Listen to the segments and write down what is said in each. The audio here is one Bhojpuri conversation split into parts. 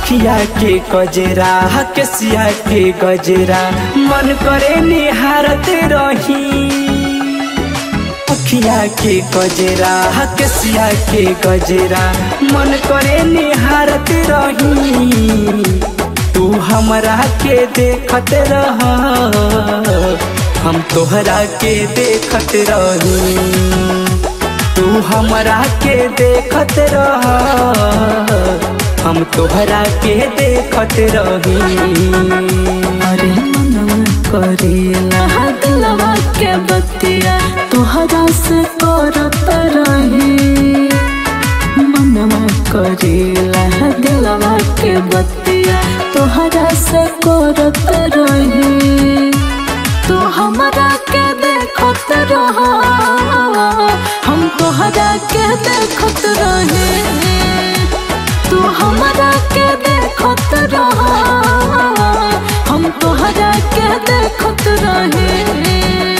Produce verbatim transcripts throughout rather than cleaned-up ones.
अखिया के गजरा केसिया के गजरा मन करे निहारते रही। अखिया के गजरा केसिया के गजरा मन करे निहारते रही। तू हमरा के देखत रह हम तोहरा के देखत रही। तू हमरा के देखत रह हम तोहरा के देखत रही। अरे मनवा करेला दिलवा के बतिया तोहरा से करत रही। मनवा करेला दिलवा के बतिया तोहरा से करत रही। तू हमरा के देखत रह हम तोहरा के देखत रही। तू हमरा के देखत रह हम तोहरा के देखत रही।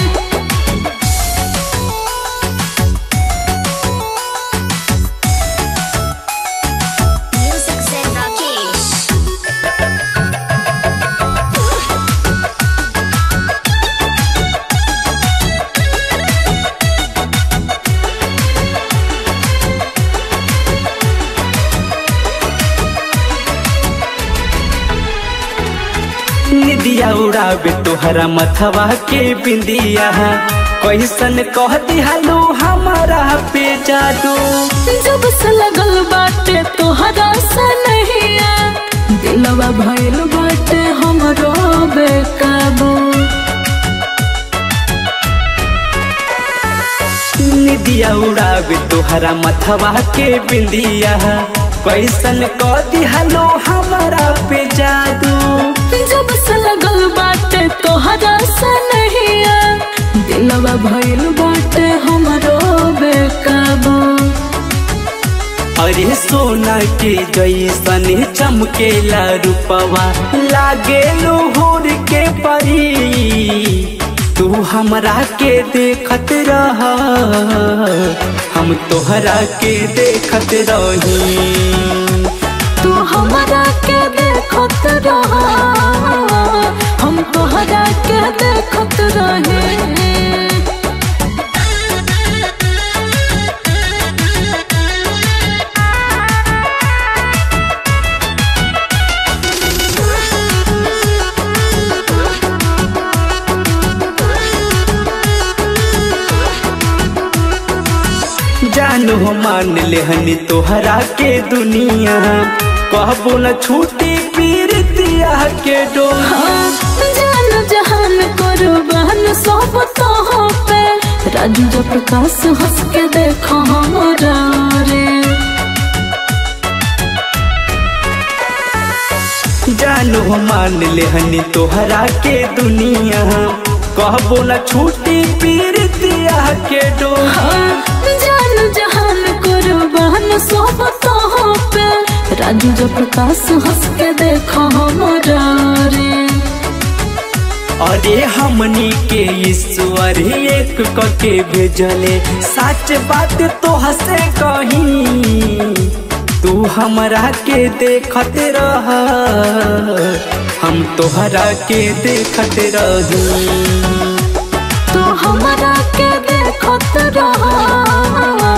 निदिया उड़ावे तोहरा मथवा के बिंदिया कैसन कह दिहालू हमारा पे जादू। जब से लगल बाटे तोहरा से नहिया दिलवा भइल बाटे हमरो बेकाबू। निदिया उड़ावे तोहरा मथवा के बिंदिया कैसन कह दिहालू हमारा पे जादू। जब से लगल बाटे तोहरा से नहिया दिलवा भइल बाटे हमरो बेकाबू। अरे सोना के जैसन चमकेला रूपवा लागे लोहर के परी। तू हमरा के देखत रह हम तोहरा के देखत रही। तू हमरा के देखत रह हम तोहरा के देखत रही। जानो मान लेहनी तोहरा के दुनिया कहबो न छूटी पीरतिया के डोहा। जान जहान कुर्बान सब तोह पे राजू जो प्रकाश हंस के देखो हमरा रे। जानो मान लेहनी तोहरा के दुनिया कहबो न छूटी पीरतिया के डोहा। जान जहान कुर्बान सब तोह पे राजू जो प्रकाश हंस के देखो हमरा रे। अरे हमनी के ईश्वर एक करके भेजले सच बात तो हंसे कहीं। तू हमरा के देखत रह हम तोहरा के देखत रही। तू हमरा के देखत रह